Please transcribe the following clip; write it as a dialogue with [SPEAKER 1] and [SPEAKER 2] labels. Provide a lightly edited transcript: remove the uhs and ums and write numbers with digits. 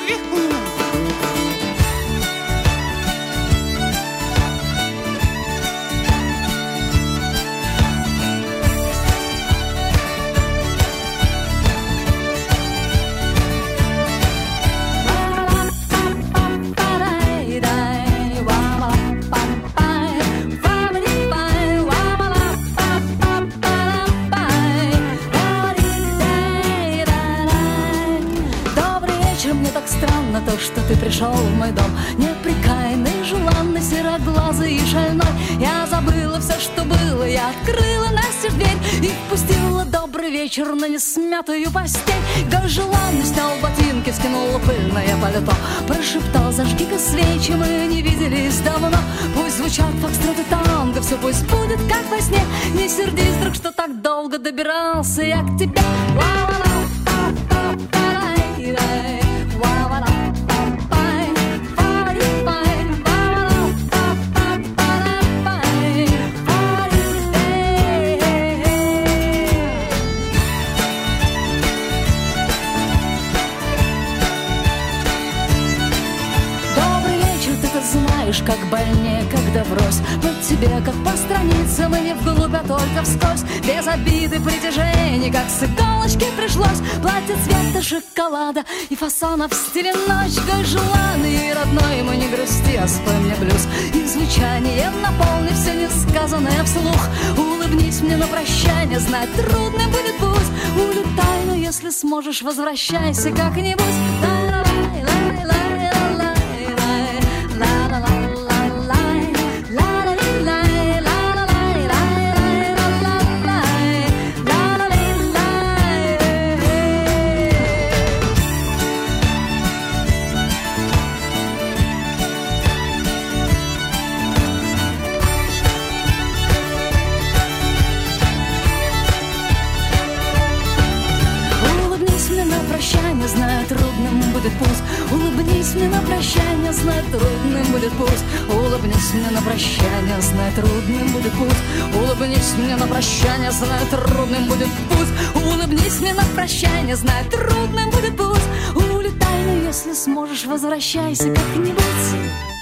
[SPEAKER 1] То, что ты пришел в мой дом, неприкаянный, желанный, сероглазый и шальной. Я забыла все, что было, я открыла настежь дверь и впустила добрый вечер на несмятую постель. Как желанный снял ботинки, скинул пыльное пальто, прошептал: зажги-ка свечи, мы не виделись давно. Пусть звучат фокстроты танго, все пусть будет как во сне. Не сердись, друг, что так долго добирался я к тебе. Как больнее, когда врозь по тебе, как по страницам, и не вглубь, а только вскользь, без обиды, притяжений, как с иголочки пришлось. Платье цвета шоколада и фасонов в стиле ночь. Как желанный и родной, ему не грусти, а спой мне блюз. И звучание наполни все несказанное вслух. Улыбнись мне на прощание, знать трудным будет путь. Улетай, но если сможешь, возвращайся как-нибудь. Знаю, трудным будет путь. Улыбнись мне на прощание, знай, трудным будет путь. Улыбнись мне на прощание, знай, трудным будет путь. Улыбнись мне на прощание, знай, трудным будет путь. Улыбнись мне на прощание, знай, трудным будет путь. Улетай, но если сможешь, возвращайся как-нибудь.